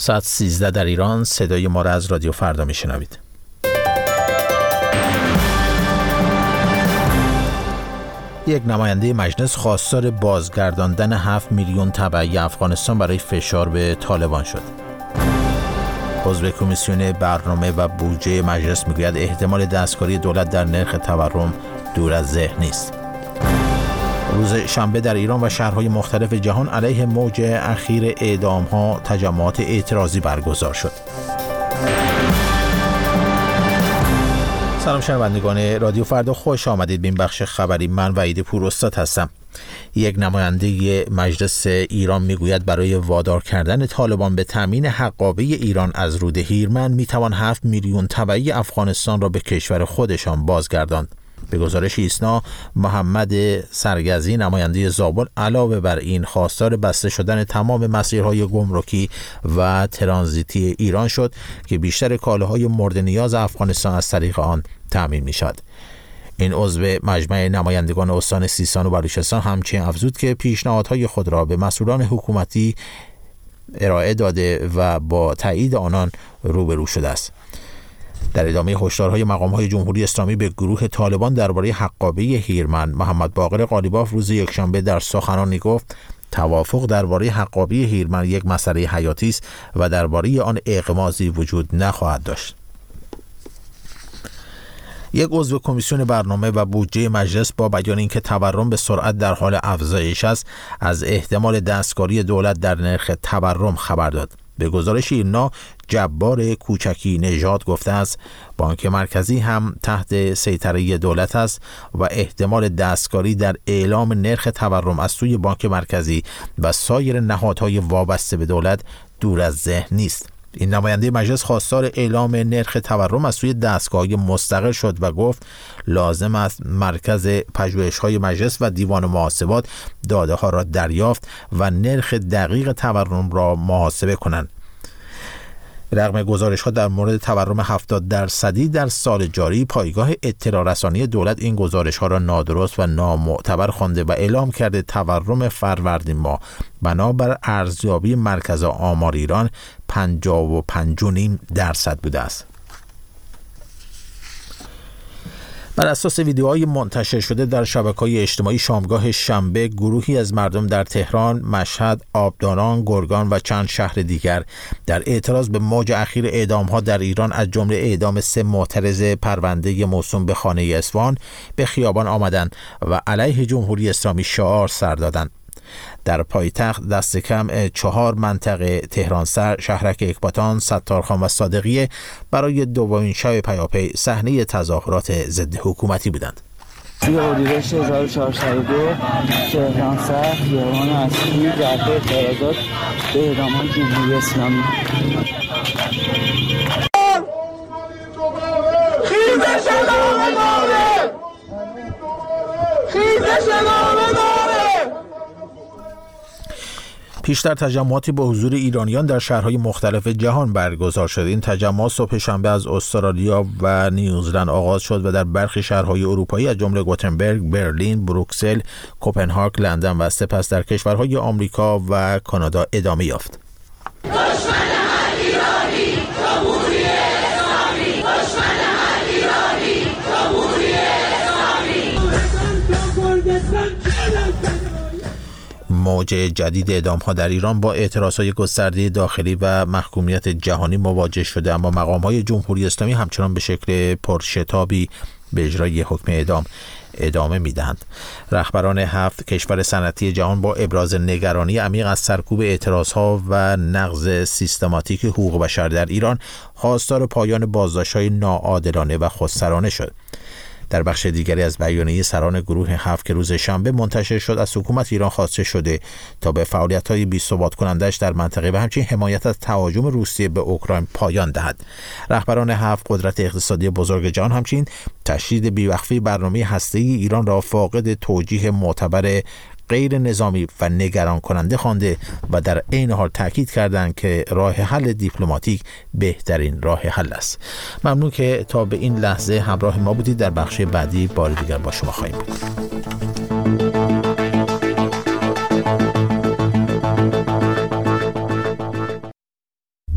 ساعت 13 در ایران. صدای ما را از رادیو فردا میشنوید. یک نماینده مجلس خواستار بازگرداندن 7 میلیون تبعی افغانستان برای فشار به طالبان شد. عضو کمیسیون برنامه و بودجه مجلس میگوید احتمال دستکاری دولت در نرخ تورم دور از ذهن نیست. روز شنبه در ایران و شهرهای مختلف جهان علیه موج اخیر اعدام‌ها تجمعات اعتراضی برگزار شد. سلام شنوندگان رادیو فردا، خوش آمدید به این بخش خبری. من وحید پوراستاد هستم. یک نماینده مجلس ایران میگوید برای وادار کردن طالبان به تامین حقابه ایران از رود هیرمند میتوان 7 میلیون تبعی افغانستان را به کشور خودشان بازگرداند. به گزارش ایسنا، محمد سرگزی نماینده زابل علاوه بر این خواستار بسته شدن تمام مسیرهای گمرکی و ترانزیتی ایران شد که بیشتر کالاهای مورد نیاز افغانستان از طریق آن تامین می شود. این عضو مجمع نمایندگان استان سیستان و بلوچستان همچنین افزود که پیشنهادهای خود را به مسئولان حکومتی ارائه داده و با تایید آنان روبرو شده است. در ادامه هشدارهای مقام‌های جمهوری اسلامی به گروه طالبان درباره حقابه هیرمند، محمد باقر قالیباف روز یکشنبه در سخنرانی گفت توافق درباره حقابه هیرمند یک مسئله حیاتی است و درباره آن اغماضی وجود نخواهد داشت. یک عضو کمیسیون برنامه و بودجه مجلس با بیان اینکه تورم به سرعت در حال افزایش است، از احتمال دستکاری دولت در نرخ تورم خبر داد. به گزارش اینا، جبار کوچکی نژاد گفته است بانک مرکزی هم تحت سیطره دولت است و احتمال دستکاری در اعلام نرخ تورم از سوی بانک مرکزی و سایر نهادهای وابسته به دولت دور از ذهن نیست. این نماینده مجلس خواستار اعلام نرخ تورم از سوی دستگاه‌های مستقل شد و گفت لازم است مرکز پژوهش‌های مجلس و دیوان محاسبات داده‌ها را دریافت و نرخ دقیق تورم را محاسبه کنند. رغم گزارش‌ها در مورد تورم 70% در سال جاری، پایگاه اطلاع رسانی دولت این گزارش‌ها را نادرست و نامعتبر خوانده و اعلام کرده تورم فروردین ماه بنابر ارزیابی مرکز آمار ایران 55.5% بوده است. بر اساس ویدیوهای منتشر شده در شبکه‌های اجتماعی شامگاه شنبه، گروهی از مردم در تهران، مشهد، آبداران، گرگان و چند شهر دیگر در اعتراض به موج اخیر اعدام‌ها در ایران از جمله اعدام 3 معترض پرونده موسوم به خانه اصفهان به خیابان آمدند و علیه جمهوری اسلامی شعار سر دادند. در پایتخت دست کم 4 منطقه تهران سر، شهرک اکباتان، ستارخان و صادقیه برای دومین شب پیاپی صحنه تظاهرات ضد حکومتی بودند. اردیبهشت 1402 تهران سر، خیابان اصلی، جبهه اعتراضات به اعدام جمهوری اسلامی. خیزش ادامه داره! خیزش ادامه داره! پیشتر تجمعاتی با حضور ایرانیان در شهرهای مختلف جهان برگزار شد. این تجمعات صبح شنبه از استرالیا و نیوزلند آغاز شد و در برخی شهرهای اروپایی از جمله گوتنبرگ، برلین، بروکسل، کوپنهاگ، لندن و سپس در کشورهای آمریکا و کانادا ادامه یافت. موج جدید اعدام‌ها در ایران با اعتراض‌های گسترده داخلی و محکومیت جهانی مواجه شده، اما مقام‌های جمهوری اسلامی همچنان به شکل پرشتابی به اجرای حکم اعدام ادامه می‌دهند. رهبران 7 کشور صنعتی جهان با ابراز نگرانی عمیق از سرکوب اعتراض‌ها و نقض سیستماتیک حقوق بشر در ایران خواستار پایان بازداشت‌های ناعادلانه و خودسرانه شد. در بخش دیگری از بیانیه سران گروه 7 که روز شنبه منتشر شد، از حکومت ایران خواسته شده تا به فعالیت‌های بی‌ثبات کننده‌اش در منطقه و همچنین حمایت از تهاجم روسیه به اوکراین پایان دهد. رهبران 7 قدرت اقتصادی بزرگ جهان همچنین تشدید بی‌وقفه برنامه هسته‌ای ایران را فاقد توجیه معتبر غیر نظامی و نگران کننده خوانده و در عین حال تاکید کردند که راه حل دیپلماتیک بهترین راه حل است. ممنون که تا به این لحظه همراه ما بودید. در بخش بعدی بار دیگر با شما خواهیم بود.